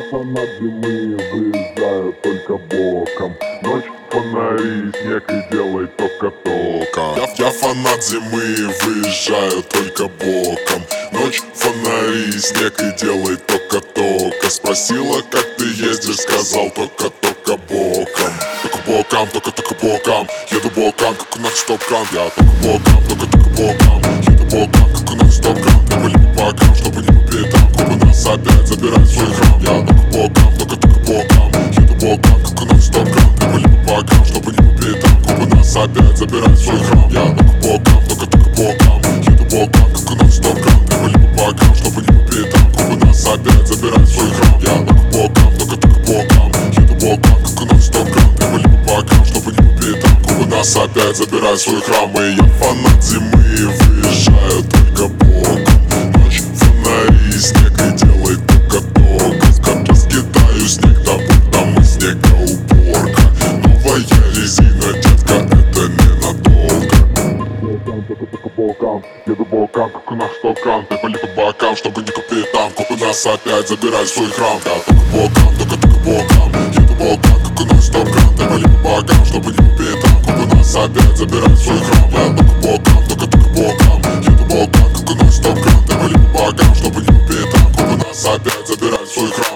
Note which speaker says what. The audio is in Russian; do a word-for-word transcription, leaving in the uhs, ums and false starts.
Speaker 1: фанат зимы, выезжаю только боком. Ночь, фонари, снег и делай тока-тока.
Speaker 2: Я, я фанат зимы, выезжаю только боком. Ночь, фонари, снег и делай тока-тока. Спросила, как ты ездишь, сказал тока-тока боком. Только боком, только-только боком. Еду боком, как у нас стоп-кран. Я только боком, только-только боком. Еду боком, как у нас стоп-кран. Я были по бокам, чтобы не по пятам. Кубы нас опять забирают в свой храм. Я только боком, только-только боком. Еду боком, как у нас стоп-кран. Я были по бокам, чтобы не по пятам. Кубы нас опять забирают в свой храм. Я только боком, только-только боком. Еду боком, как у нас стоп-кран. Я были по бокам, чтобы не по пятам. Кубы нас опять забирают в свой храм. Я только боком, только-только боком. Еду боком, как у нас стоп-кран. Я были по бокам, чтобы не по пятам. Кубы нас опять забирают в свой храм. И я фанат зимы, выезжаю только боком. Ночь, фонари, снег и делай тока-тока. Раскидаю снег, да будь там и снегоуборка. Новая резина, детка, это ненадолго. Только боком, еду боком, как у нас стоп-кран. Припали по бокам, чтобы не купить там. Копы нас опять забирают в свой храм. Я только боком, только-только боком. Еду боком, как у нас стоп-кран. Припали по бокам, чтобы не купить там. Копы нас опять забирают в свой храм. Я только боком, только-только боком. Еду боком, как у нас стоп-кран. Припали по бокам, чтобы не купить там. Копы нас опять забирают в свой храм.